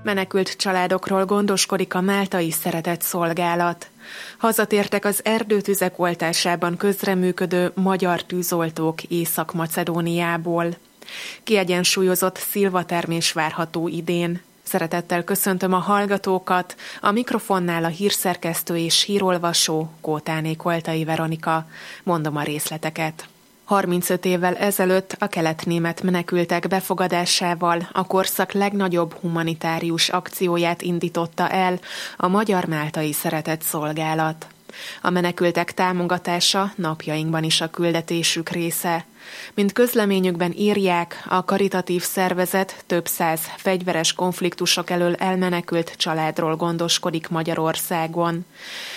Menekült családokról gondoskodik a Máltai Szeretett Szolgálat. Hazatértek az erdőtüzek oltásában közreműködő magyar tűzoltók Észak-Macedóniából. Kiegyensúlyozott szilvatermés várható idén. Szeretettel köszöntöm a hallgatókat, a mikrofonnál a hírszerkesztő és hírolvasó Kótáné Koltai Veronika. Mondom a részleteket. 35 évvel ezelőtt a kelet-német menekültek befogadásával a korszak legnagyobb humanitárius akcióját indította el a Magyar Máltai Szeretett Szolgálat. A menekültek támogatása napjainkban is a küldetésük része. Mint közleményükben írják, a karitatív szervezet több száz fegyveres konfliktusok elől elmenekült családról gondoskodik Magyarországon.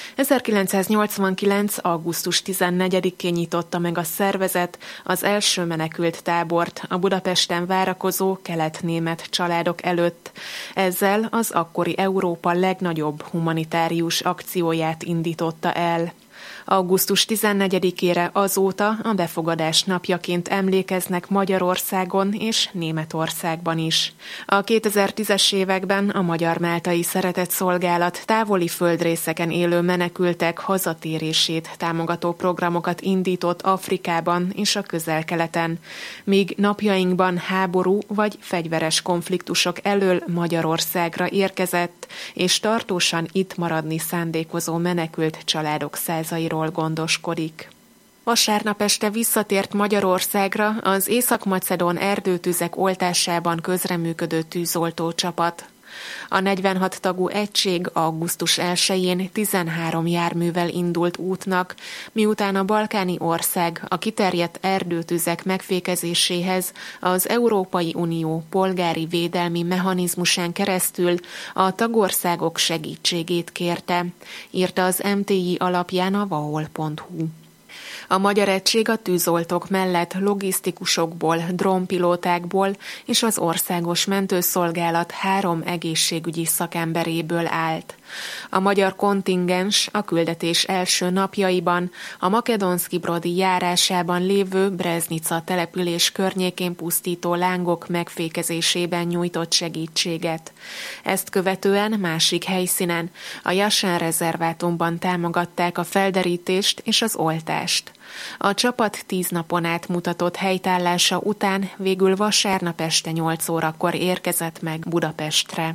1989. augusztus 14-én nyitotta meg a szervezet az első menekült tábort a Budapesten várakozó kelet-német családok előtt. Ezzel az akkori Európa legnagyobb humanitárius akcióját indította el. Augusztus 14-ére azóta a befogadás napjaként emlékeznek Magyarországon és Németországban is. A 2010-es években a Magyar Máltai Szeretett Szolgálat távoli földrészeken élő menekültek hazatérését támogató programokat indított Afrikában és a Közel-Keleten, míg napjainkban háború vagy fegyveres konfliktusok elől Magyarországra érkezett és tartósan itt maradni szándékozó menekült családok százairól gondoskodik. Vasárnap este visszatért Magyarországra az észak-macedón erdőtüzek oltásában közreműködő tűzoltó csapat. A 46 tagú egység augusztus 1-én 13 járművel indult útnak, miután a balkáni ország a kiterjedt erdőtüzek megfékezéséhez az Európai Unió polgári védelmi mechanizmusán keresztül a tagországok segítségét kérte, írta az MTI alapján a vahol.hu. A magyar egység a tűzoltók mellett logisztikusokból, drónpilótákból és az országos mentőszolgálat 3 egészségügyi szakemberéből állt. A magyar kontingens a küldetés első napjaiban a Makedonszki Brodi járásában lévő Breznica település környékén pusztító lángok megfékezésében nyújtott segítséget. Ezt követően másik helyszínen, a Jasán rezervátumban támogatták a felderítést és az oltást. A csapat 10 napon át mutatott helytállása után végül vasárnap este 8 órakor érkezett meg Budapestre.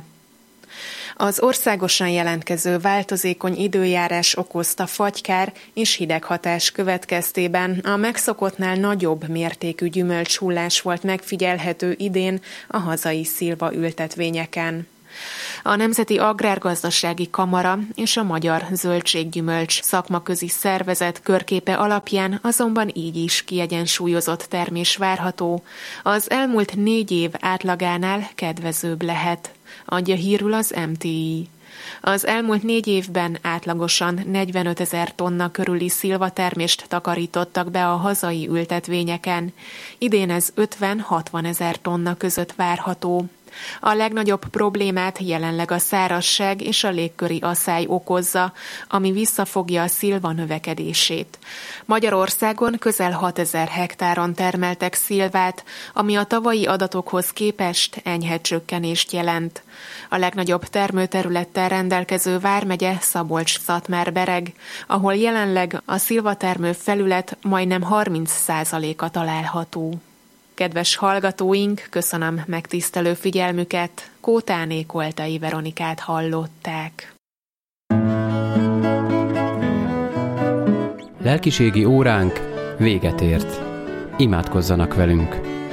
Az országosan jelentkező változékony időjárás okozta fagykár és hideghatás következtében a megszokottnál nagyobb mértékű gyümölcshullás volt megfigyelhető idén a hazai szilvaültetvényeken. A Nemzeti Agrárgazdasági Kamara és a Magyar Zöldséggyümölcs szakmaközi szervezet körképe alapján azonban így is kiegyensúlyozott termés várható. Az elmúlt 4 év átlagánál kedvezőbb lehet, adja hírül az MTI. Az elmúlt 4 évben átlagosan 45 000 tonna körüli szilvatermést takarítottak be a hazai ültetvényeken. Idén ez 50-60 000 tonna között várható. A legnagyobb problémát jelenleg a szárazság és a légköri aszály okozza, ami visszafogja a szilva növekedését. Magyarországon közel 6 000 hektáron termeltek szilvát, ami a tavalyi adatokhoz képest enyhe csökkenést jelent. A legnagyobb termőterülettel rendelkező vármegye Szabolcs-Szatmár-Bereg, ahol jelenleg a szilvatermő felület majdnem 30%-a található. Kedves hallgatóink, köszönöm megtisztelő figyelmüket, Kótáné Koltai Veronikát hallották. Lelkiségi óránk véget ért. Imádkozzanak velünk!